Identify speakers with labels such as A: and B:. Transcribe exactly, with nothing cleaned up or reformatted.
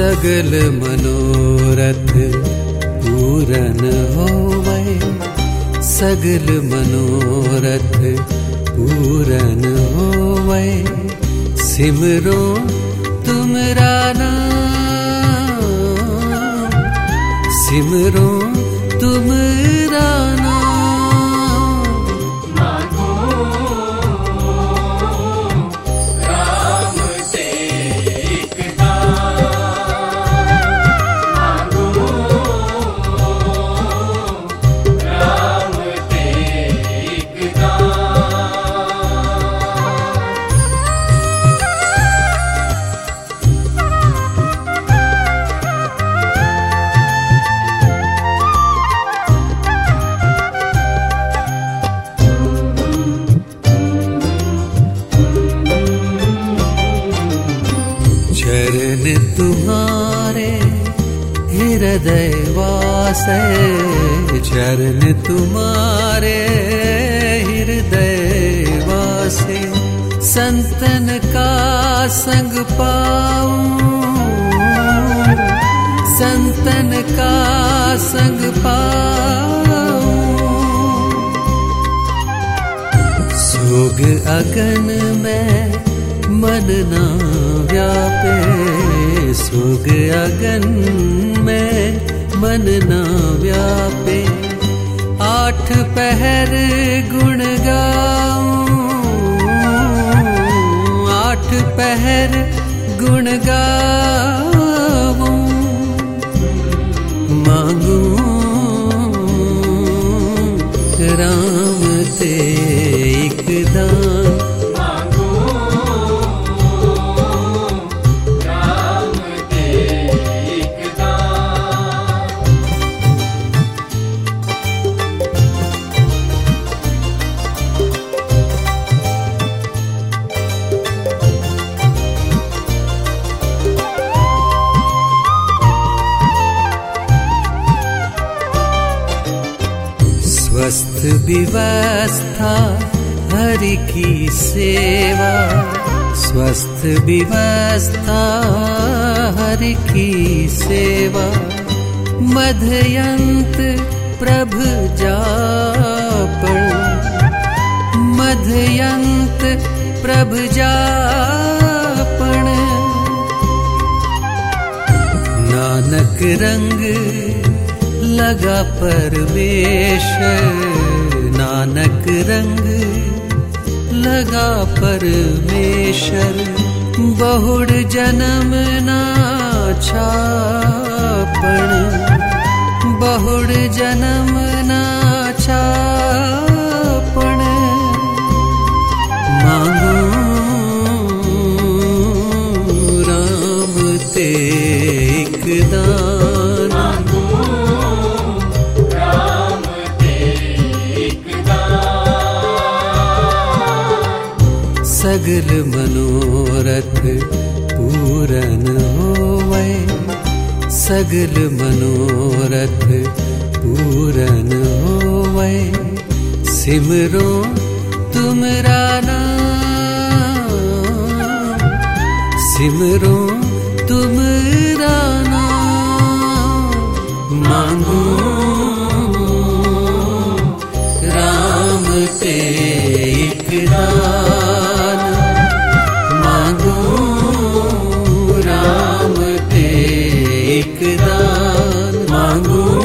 A: सगल मनोरथ पूरन होवे, सगल मनोरथ पूरन होवे। सिमरो तुमरा नाम, सिमरो तुमरा नाम। चरण तुम्हारे हृदय वासे, चरण तुम्हारे हृदय वासे। संतन का संग पाऊं, संतन का संग पाऊं। सोग अगन में मन ना व्यापे, सोग अगन में मन ना व्यापे। आठ पहर गुण गाऊं, आठ पहर गुण गाऊं। मांगू राम ते एक दान, स्वस्थ व्यवस्था हरि की सेवा, स्वस्थ व्यवस्था हरि की सेवा। मध्यंत प्रभ जापण, मध्यंत प्रभ जापण। नानक रंग लगा परमेश्वर, नानक रंग लगा परमेश्वर। बहुड़ जन्म ना छापण, बहुड़ जन्म ना छापण। मांगो राम ते एक दान, सगल मनोरथ पूरन होवे, सगल मनोरथ पूरन होवे। सिमरो तुमरा नाम, सिमरो तुमरा नाम। मांगो राम ते एक दान, मांगो राम ते एक दान। मांगो